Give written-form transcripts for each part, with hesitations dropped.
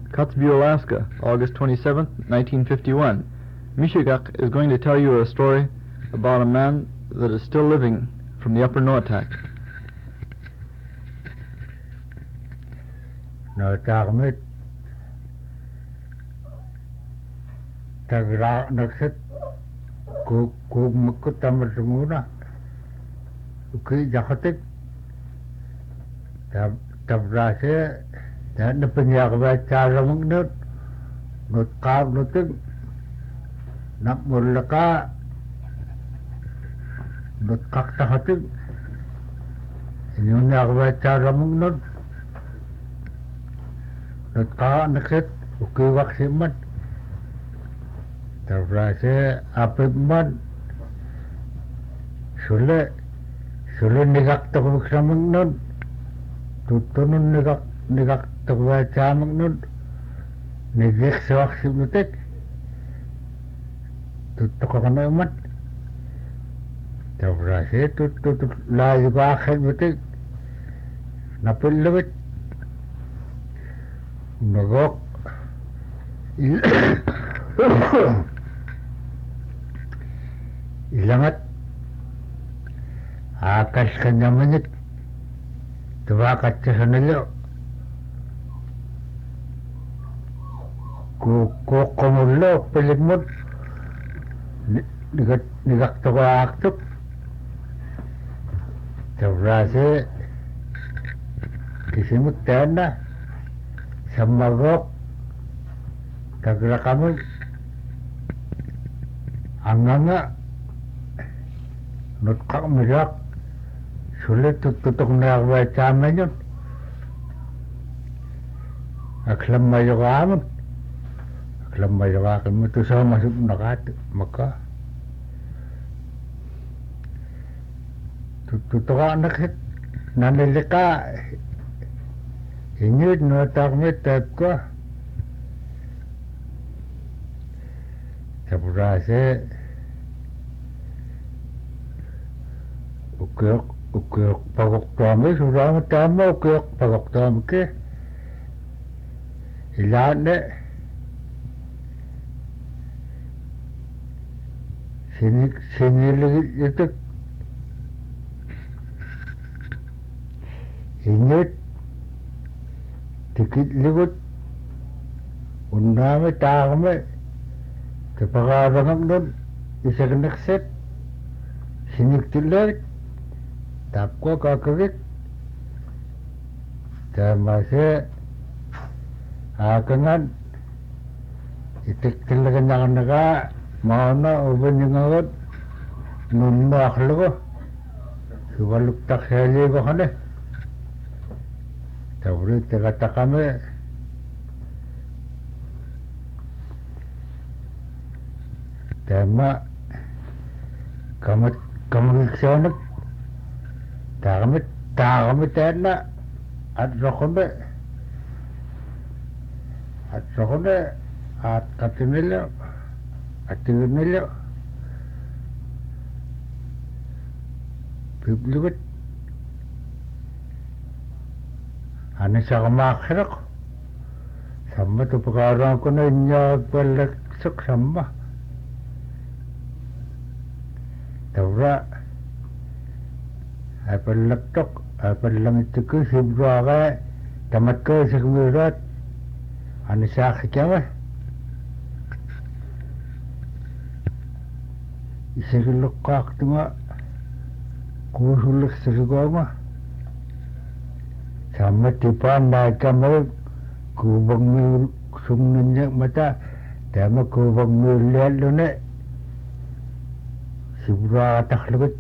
Kotzebue, Alaska, August 27th, 1951. Mishigak is going to tell you a story about a man that is still living from the Upper Noatak. Noatak tagra nakset ku mukut tamar semuna uki jakatik tabrase dan penyak baca mengnut nut kau nutik nak mulaka nut kak tahatik ini penyak baca mengnut nut kau nakset uki waksimat tabrase apikman sule nigak takubik sa mengnut tutunun nigak takbaca mengnut nigik sa waksimutik tutukakana umat tabrase tutut layu bakhin mutik napilawit nagok ilangat akas kanya menit tuwakat sa sanalo kumulok pilimot nigak tuwaktuk tabrase kisimut tena samagok tagra kami anganga nut kak mirak sulit tutuk na baca menyon aklam mayogamun itu sama masuk nakat maka tutuk anak nanilika ingit notak metap ko tabrase ukyok pagoktomi surama tama ukyok pagoktomi ke ilane sinilig itu ingit tikit ligut undame takme kepakarangan nun isa kanakset sinik tilit tapko kakawit tamase akangan itik tilagan naga mauna uban yung agot nun naklo suwaluk taksali ko kane tabri tagata kami tema kamiksonak takamit tena at rokone at katinilo piblugot ane sa kamakhirak sama tu pagkarang ko na inya palaksok sama tawra ay palaktok ay palangit ko sibra ka tamat ko sa kumirat ane sa kikyawa isagilok kaktunga kusulik sa kikoma sama tipan na kamay kubang mi sumnin niya mata tama kubang mi lalo na sibra kataklugot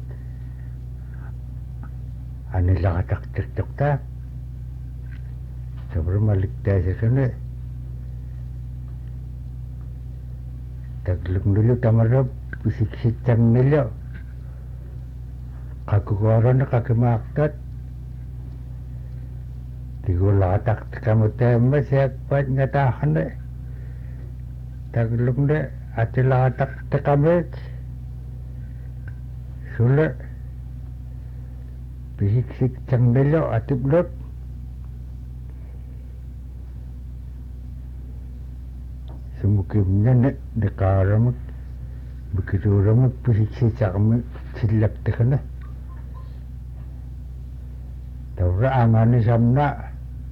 anila kataktik ta sabra malikta sa sana taglong nilo tamarap pisiksiktan nilo kakukuran na kakimaktat tigulatak kamu tema siapat ngatahan na taglong na atilatak takamit sula pisiksiktan nilo atiblot Kimukimnya nekaramak bikituramak pisitsakmak sillaktakana. Tawra angani samna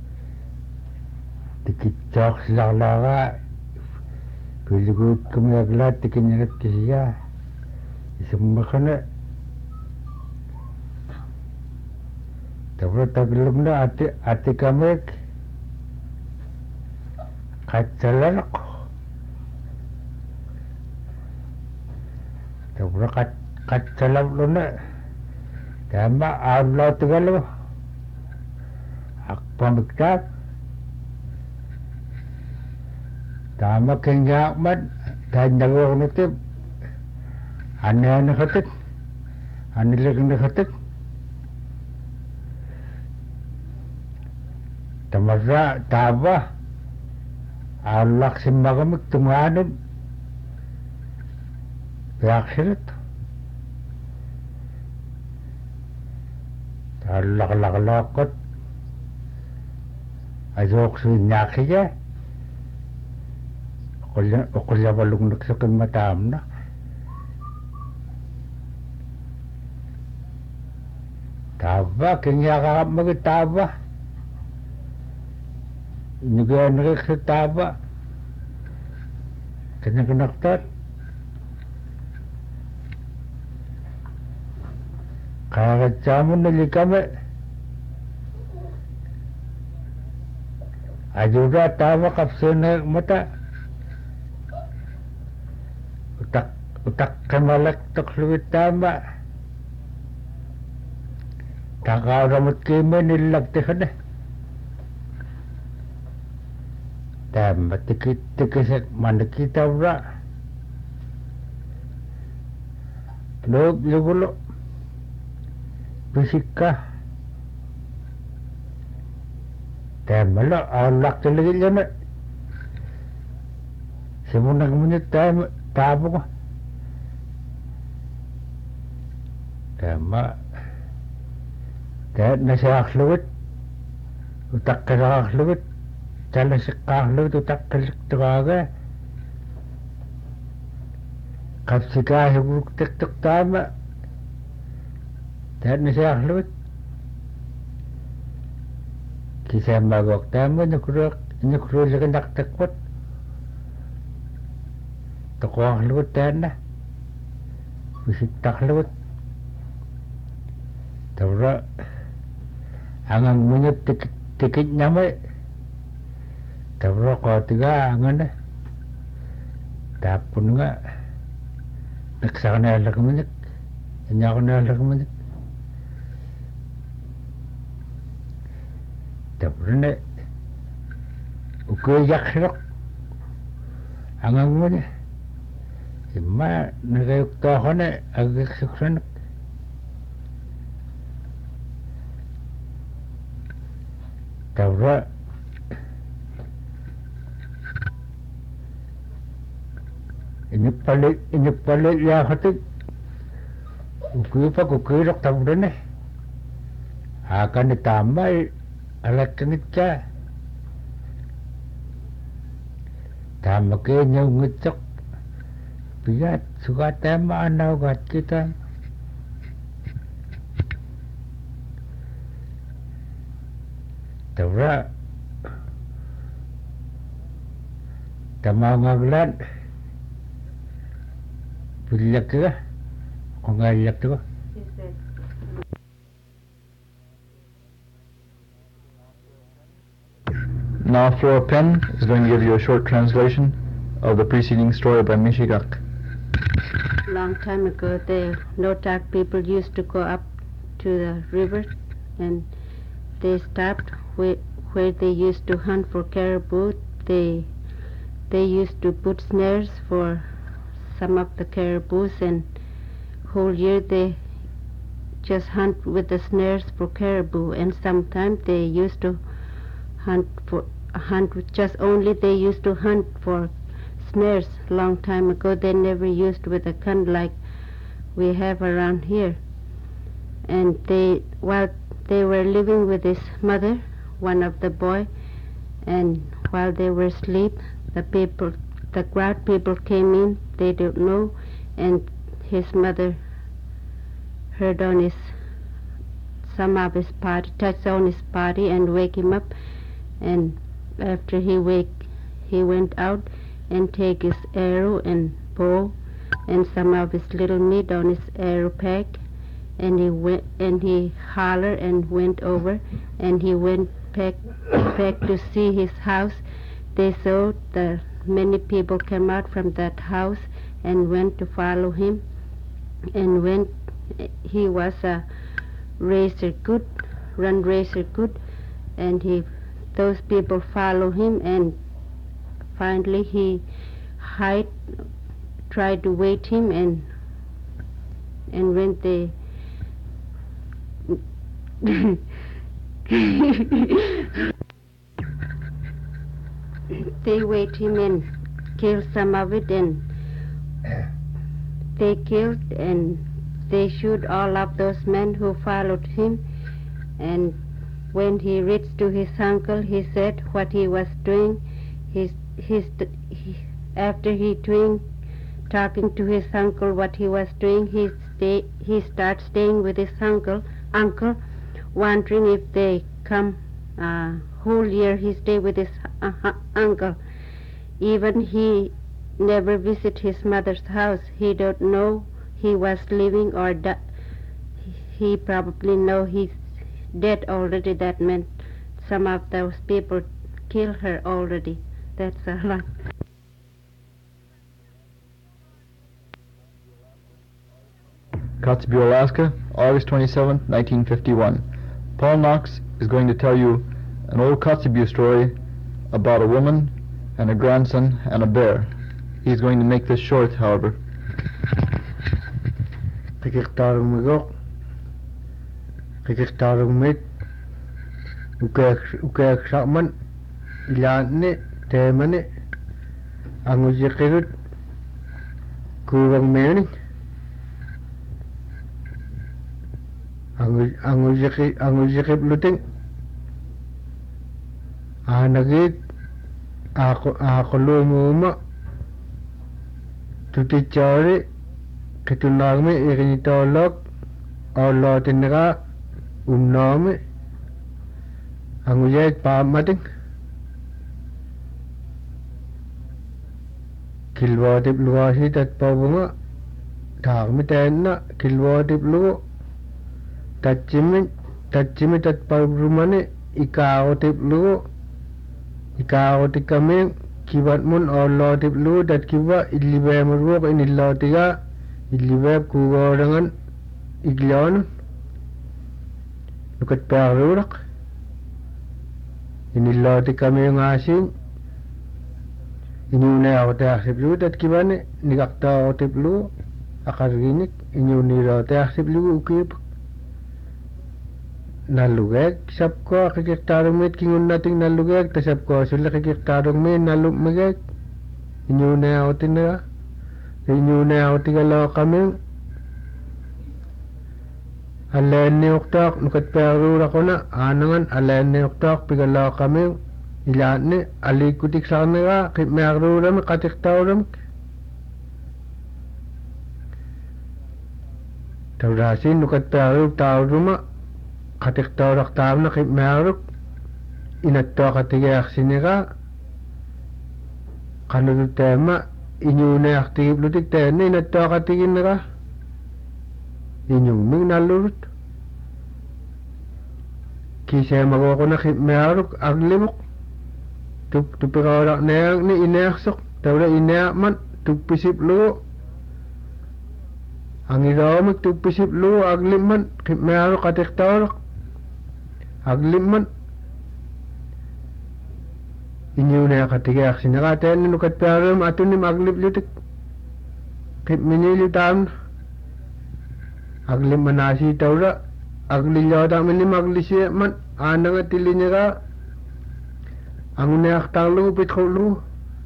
tikitsak silaklaga pilikut kumyaglat tikinyagat kisiya isummakana. Tawra taglamna ati kamek katsalalak. Tawra katsalalak tama Allah tagalo akpamiktak tama kenyakmat dan nagawak nitip ane nakatik anilag nakatik tamarra taba Allah simagamik tunganib yaksirit laklakot azok sunyakhiya ukulya balung naksakin matam na taba kenyakakap magitaba nyuganak sa taba kanyakanaktat kakatsamun nalikame ajuda taba kapsunak mata utak kamalak takluwit tama takaramat kime nilagtikan tama tikisak manakita wra loob lugulo bisika tamala alak talagil yana simunag munit tabo ko tama kahit nasa akluwit utak ka sa akluwit talasik ka akluwit utak kaliktukaga kapsika hibuk tiktok tama kahit nasa akluwit kisah magok tama nyukrul sa kanaktakwat toko akluwit tana bisik takluwit tawra angang munyat tikit nyamay tawra kotiga angan tapon nga naksakanalak munyat inyakanalak munyat tawra na ukayak silak angang munyat ima nagayukta ako na agak suksanak tawra inypalit yakatik ukipak ukilak tawra na akan itamay alakangit ka tama kenyaw ngitsak bigat suka tema anawagat kita tawra tamangaglan pilyak ka kung ngayak ka Now Flora Penn is going to give you a short translation of the preceding story by Mishigak. Long time ago, the Notak people used to go up to the river, and they stopped where they used to hunt for caribou. They used to put snares for some of the caribous, and whole year they just hunt with the snares for caribou. And sometimes they used to hunt for snares. Long time ago, they never used with a gun like we have around here. And while they were living with his mother, one of the boy, and while they were asleep, the the crowd people came in, they don't know, and his mother heard on his some of his party, touched on his body and wake him up, and after he went out and take his arrow and bow and some of his little meat on his arrow pack, and he hollered and went over, and he went back to see his house. They saw the many people came out from that house and went to follow him, and when he was a racer good, and those people follow him, and finally he tried to wait him, and when they wait him and kill some of it, and they killed and they shoot all of those men who followed him. And when he reached to his uncle, he said what he was doing. After talking to his uncle what he was doing, he started staying with his uncle, wondering if they come whole year he stay with his uncle. Even he never visit his mother's house. He don't know he was living or he probably know he's dead already. That meant some of those people killed her already. That's a lot. Kotzebue, Alaska, August 27, 1951. Paul Knox is going to tell you an old Kotzebue story about a woman and a grandson and a bear. He's going to make this short, however. Anguzikip luting anagit ako lumuma tutichari kitulagme irinitolog olotinra unnome anguzet pamating kilwatip luwasi tat pabunga tagmitenna kilwatip luwo Tachimi tat pagrumane ikaotip lu ikaotikaming kibat mun olotip lu dat kiba ilibe meruk inilotiga ilibe kugorangan iglon lukat parurak inilotikaming asin inyune aotip lu dat kibane nigakta otip lu akarginik inyune rotip lu ukip nalugek sabko kikiktarumit kingun nating nalugek ta sabko sula kikiktarumit nalumigek inyune autina inyune autigalo kami aleni uktak nukat perura kona anangan aleni uktak pigalo kami ilani alikutik sanera kipmeruram katiktaruram tawrasin nukat perur tauruma katiktorak tamna kip meruk inatto katigeak siniga kanudu tema inyune aktigip lutik tenne inatto katiginaga inyuming nalurut kise magokona kip meruk aglimuk tupikorak neak ni ineaksok tawra ineak man tupisip lu ang iromik tupisip lu agliman kip meruk katiktorak aglimman inyune katigeak sinaga tenne nukat parum atunim aglip lutik kip minili tam aglimman asi tawra aglilyoda minim aglisi man ananga tilinyega angune aktanglu pitkhulu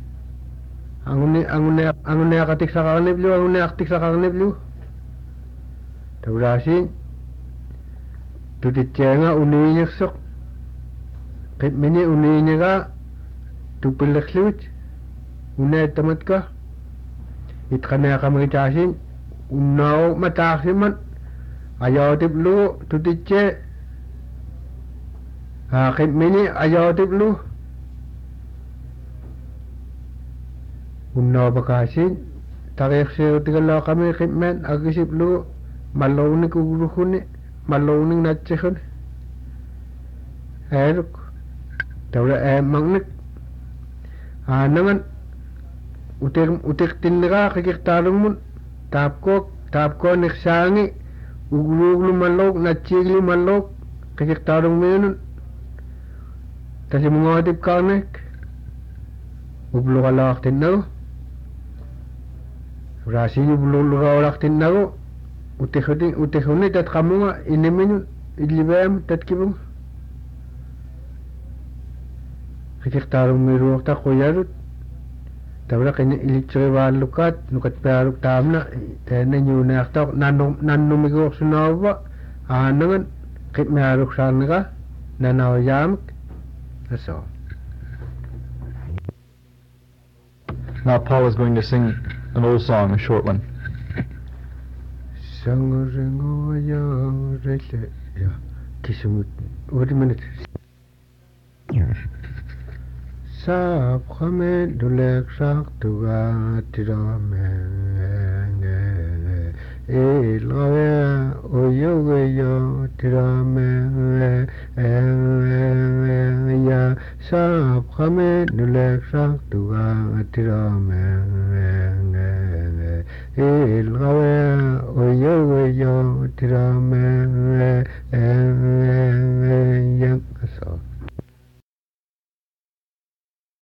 angune katik sakarnib lu angune aktik sakarnib lu tawra si tutitjenga uniinyaksok kip mini uniinyaga tupilakluit uneettamat ka itqaneeqamagitaasin unnao mataaksiman ajootiplu tutitse aaqimini ajootiplu unnaopakaasin tariiqsiutigalooqami qimmen agisiplu mallounik ugruhuni mallounik natsihuni eeruk tawla eemmagnik aanangan utiktinnigaa qikirtaalummun taapkoonniqsaangi ugluuglu mallouk natsiiglu mallouk qikirtaalummiinun tasimungootipkaarnik ubluqalaaqtinnagu raasigi ubluqulaaqtinnagu utihuni tatqamunga iniminun illibeem tatkipunga qikirtaalummiiruuqta quyarut tabra kini ilitsirivaallukaat nukatpearuk taamna teena nyuuneaqtaq nannumiguuq sunaava aanangan qipmearuk saarniqa nanaoyaamik that's all. Now Paul is going to sing an old song, a short one. Wait a minute. Saab khame dulek sak tuga tirame lawe oyo tirame ya saab khame dulek sak tuga tirame lawe oyo tirame ya so